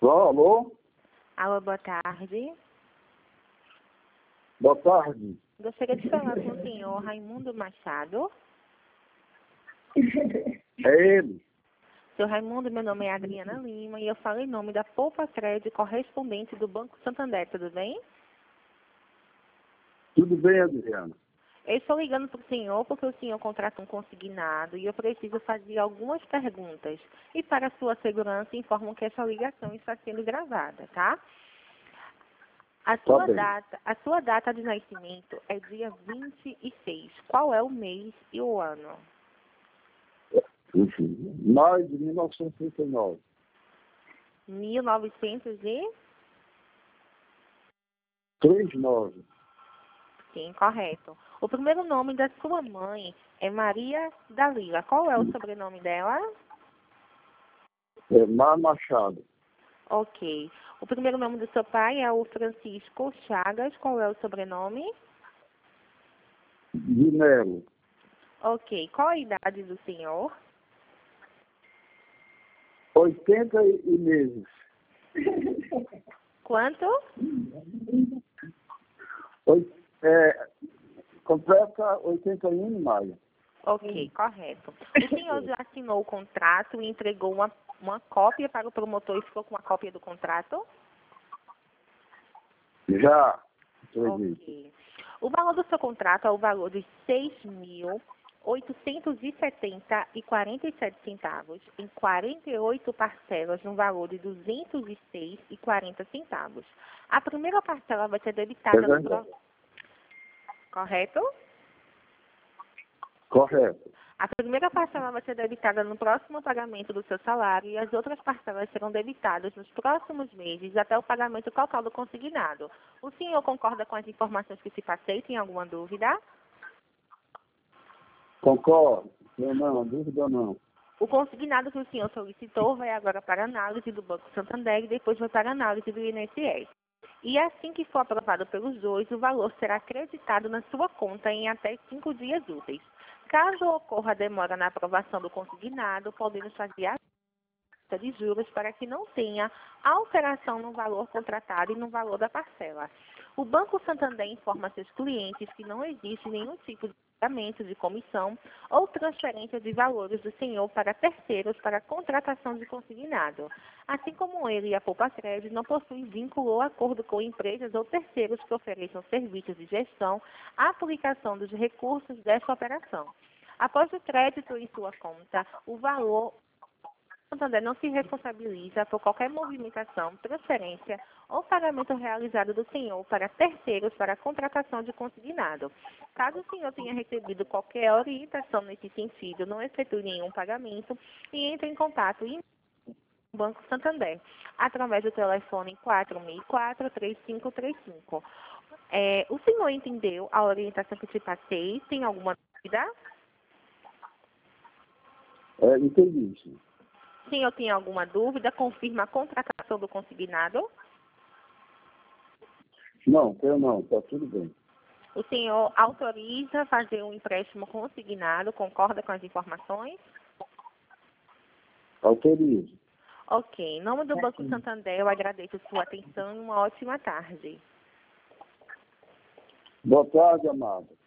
Só, alô? Alô, boa tarde. Boa tarde. Gostaria de falar com o senhor Raimundo Machado. É ele. Seu Raimundo, meu nome é Adriana Lima e eu falo em nome da Poupa Crédito correspondente do Banco Santander, tudo bem? Tudo bem, Adriana? Eu estou ligando para o senhor porque o senhor contrata um consignado e eu preciso fazer algumas perguntas. E para sua segurança, informo que essa ligação está sendo gravada, tá? A sua data de nascimento é dia 26. Qual é o mês e o ano? Enfim, maio de 1939. 1900 39. Sim, correto. O primeiro nome da sua mãe é Maria Dalila. Qual é o sobrenome dela? É Mar Machado. Ok. O primeiro nome do seu pai é o Francisco Chagas. Qual é o sobrenome? De Melo. Ok. Qual a idade do senhor? 80 e meses. Quanto? Completa 81 em maio. Ok, correto. O senhor já assinou o contrato e entregou uma cópia para o promotor e ficou com uma cópia do contrato? Já. Ok. O valor do seu contrato é o valor de R$ 6.870,47 em 48 parcelas no valor de R$ 206,40. A primeira parcela vai ser debitada no próximo. Correto? Correto. A primeira parcela vai ser debitada no próximo pagamento do seu salário e as outras parcelas serão debitadas nos próximos meses até o pagamento total do consignado. O senhor concorda com as informações que se passei? Tem alguma dúvida? Concordo. Não, dúvida não. O consignado que o senhor solicitou vai agora para análise do Banco Santander e depois vai para análise do INSS. E assim que for aprovado pelos dois, o valor será acreditado na sua conta em até 5 dias úteis. Caso ocorra demora na aprovação do consignado, podemos fazer a taxa de juros para que não tenha alteração no valor contratado e no valor da parcela. O Banco Santander informa seus clientes que não existe nenhum tipo de pagamento de comissão ou transferência de valores do senhor para terceiros para contratação de consignado. Assim como ele e a Poupa Crédito não possuem vínculo ou acordo com empresas ou terceiros que ofereçam serviços de gestão, a aplicação dos recursos desta operação. Após o crédito em sua conta, o valor Santander não se responsabiliza por qualquer movimentação, transferência ou pagamento realizado do senhor para terceiros para a contratação de consignado. Caso o senhor tenha recebido qualquer orientação nesse sentido, não efetue nenhum pagamento e entre em contato com o Banco Santander através do telefone 464-3535. O senhor entendeu a orientação que te passei? Tem alguma dúvida? Entendi, sim. O senhor tem alguma dúvida? Confirma a contratação do consignado? Não, tenho não. Está tudo bem. O senhor autoriza fazer um empréstimo consignado? Concorda com as informações? Autorizo. Ok. Em nome do Banco Santander, eu agradeço a sua atenção e uma ótima tarde. Boa tarde, amado.